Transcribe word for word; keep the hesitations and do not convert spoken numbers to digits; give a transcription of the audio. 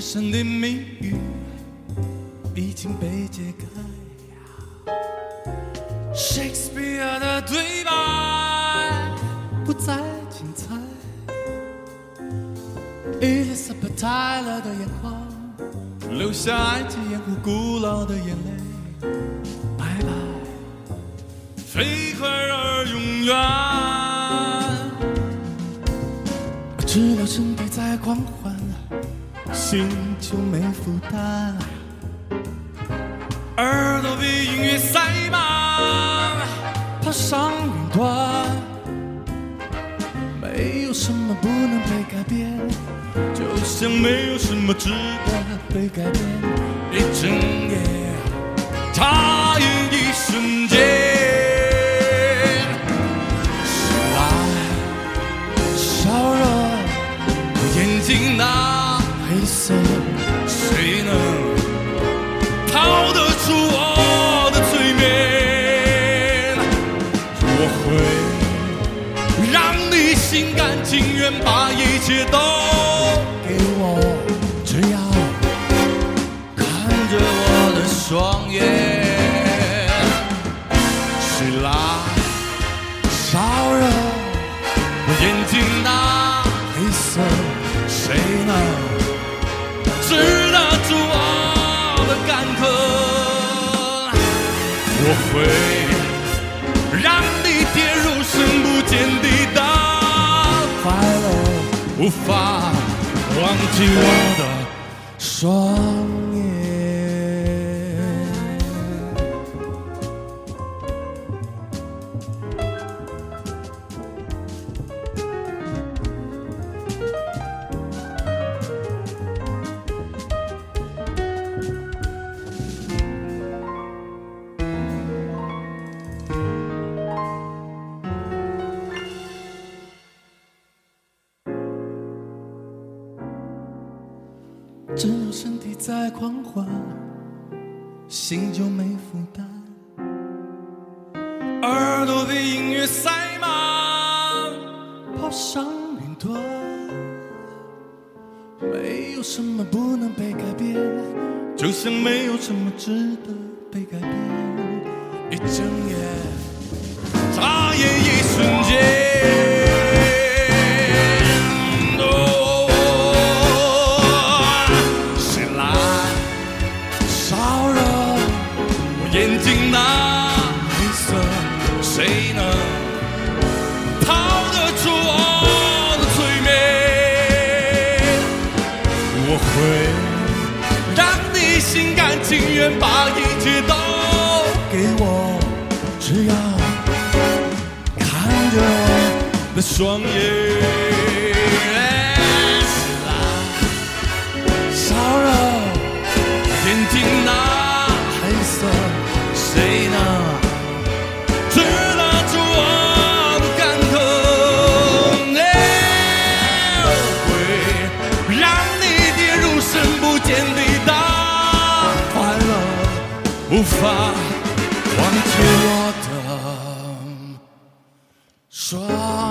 生的谜语已经被解开， Shakespeare 的对白不再精彩， Elizabeth Taylor 的眼眶留下埃及艳后古老的眼泪，拜拜，飞快而永远，知道身体在狂欢，心就没负担，耳朵被音乐塞满，爬上云端，没有什么不能被改变，就像没有什么值得被改变。一整夜，眨眼一瞬间，醒来，烧热我眼睛那黑色，谁能逃得出我的催眠？我会让你心甘情愿把一切都给我，只要看着我的双眼。谁来烧热我眼睛那黑色？谁能治得住我的干渴？我会让你跌入深不见底的快乐，无法忘记我的双眼。只有身体在狂欢，心就没负担，耳朵被音乐塞满，跑上云端，没有什么不能被改变，就像没有什么值得被改变。一睁眼，眨眼一瞬间，眼睛那黑色，谁能逃得出我的催眠？我会让你心甘情愿把一切都给我，只要看着我的双眼。是啦，烧热眼睛那黑色，谁能治得住我的干渴？会让你跌入深不见底的快乐，无法忘记我的双